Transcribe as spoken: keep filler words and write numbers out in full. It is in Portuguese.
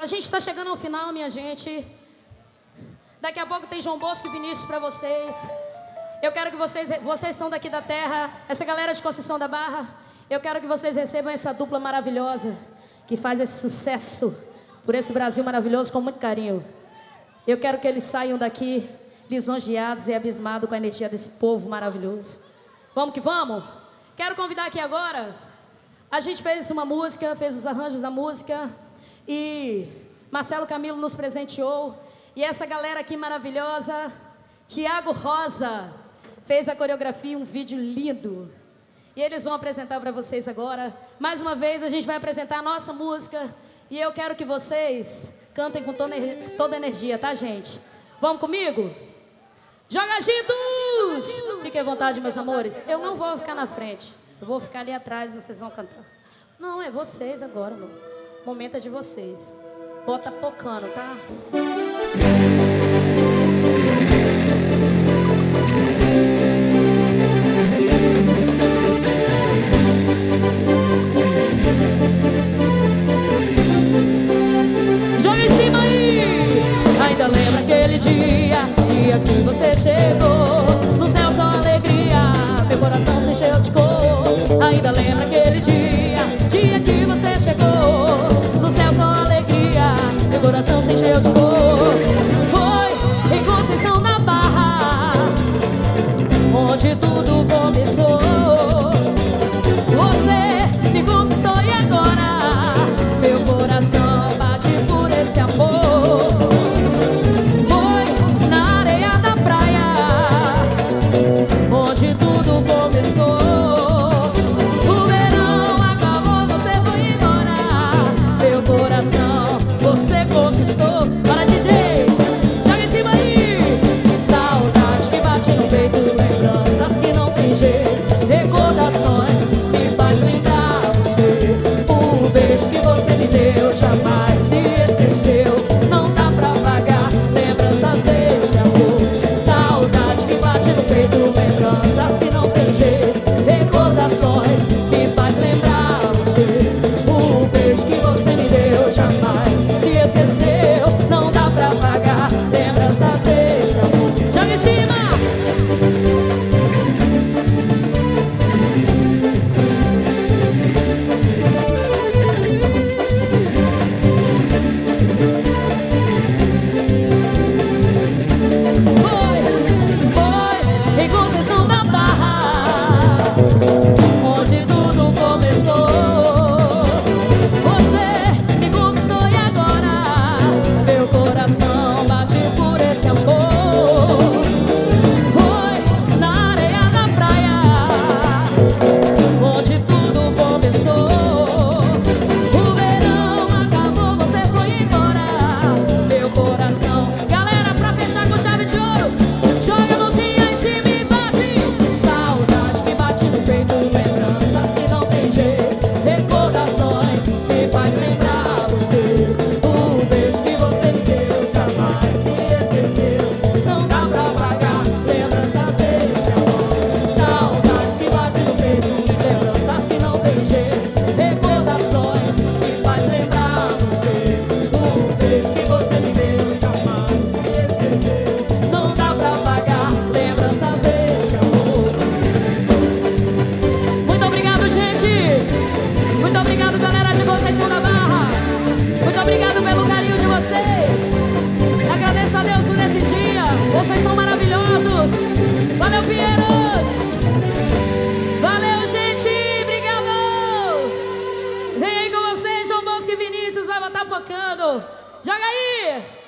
gente está chegando ao final, minha gente. Daqui a pouco tem João Bosco e Vinícius para vocês. Eu quero que vocês, vocês são daqui da terra, essa galera de Conceição da Barra, eu quero que vocês recebam essa dupla maravilhosa que faz esse sucesso por esse Brasil maravilhoso com muito carinho. Eu quero que eles saiam daqui lisonjeados e abismados com a energia desse povo maravilhoso. Vamos que vamos? Quero convidar aqui agora. A gente fez uma música, fez os arranjos da música e Marcelo Camilo nos presenteou. E essa galera aqui maravilhosa, Tiago Rosa, fez a coreografia, um vídeo lindo. E eles vão apresentar para vocês agora. Mais uma vez a gente vai apresentar a nossa música. E eu quero que vocês cantem com toda, toda a energia, tá, gente? Vamos comigo? Joga Gitos! Fiquem à vontade, meus amores. Eu não vou ficar na frente. Eu vou ficar ali atrás e vocês vão cantar. Não, é vocês agora, meu. O momento é de vocês. Bota pocando, tá? Joga em cima aí! Ainda lembra aquele dia, dia que você chegou. No céu só alegria, meu coração se encheu de cor. Ainda lembra aquele dia, dia que você chegou. No céu só alegria, meu coração se encheu de cor. Foi em Conceição da Barra, onde tudo começou. Você me conquistou e agora meu coração bate por esse amor. Foi na areia da praia, onde tudo começou. O verão acabou, você foi embora. Meu coração você conquistou. Bora, D J, joga em cima aí. Saudade que bate no peito, lembranças que não tem jeito, recordações me faz lembrar você. O beijo que você me deu jamais se esqueceu. Não dá pra pagar lembranças desse amor. Saudade que bate no peito, lembranças que não tem jeito, recordações me faz lembrar você. O beijo que você me deu jamais se esqueceu. Não dá pra pagar lembranças desse amor. Joga em cima! Vocês são maravilhosos. Valeu, Pinheiros. Valeu, gente. Obrigado. Vem aí com vocês, João Bosco e Vinícius. Vai botar focando. Joga aí.